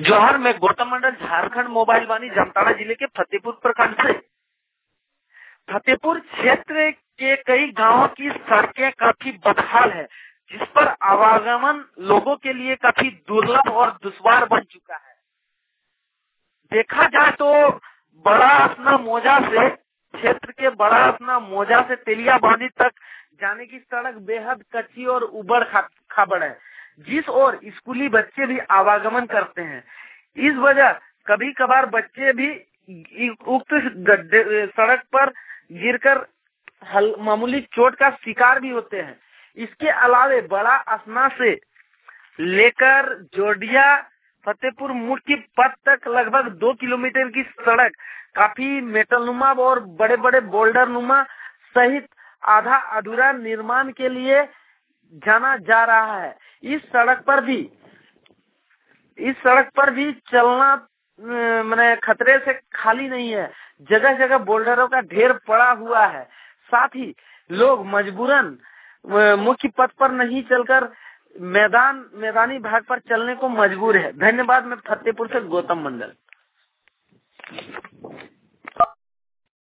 जौहर में गौतम मंडल, झारखंड मोबाइल वाणी, जामताड़ा जिले के फतेहपुर प्रखंड से। फतेहपुर क्षेत्र के कई गांवों की सड़कें काफी बदहाल है, जिस पर आवागमन लोगों के लिए काफी दुर्लभ और दुश्वार बन चुका है। देखा जाए तो बड़ा असना मोजा से क्षेत्र के बड़ा असना मोजा से तेलिया बांधी तक जाने की सड़क बेहद कच्ची और उबड़ खाबड़ है, जिस ओर स्कूली बच्चे भी आवागमन करते हैं। इस वजह कभी कभार बच्चे भी उक्त सड़क पर गिरकर मामूली चोट का शिकार भी होते हैं। इसके अलावे बड़ा असना से लेकर जोडिया फतेहपुर मुख्य पथ तक लगभग 2 किलोमीटर की सड़क काफी मेटलनुमा और बड़े बड़े बोल्डर नुमा सहित आधा अधूरा निर्माण के लिए जाना जा रहा है। इस सड़क पर भी चलना मैंने खतरे से खाली नहीं है। जगह जगह बोल्डरों का ढेर पड़ा हुआ है। साथ ही लोग मजबूरन मुख्य पथ पर नहीं चलकर मैदानी भाग पर चलने को मजबूर है। धन्यवाद। मैं फतेहपुर से गौतम मंडल।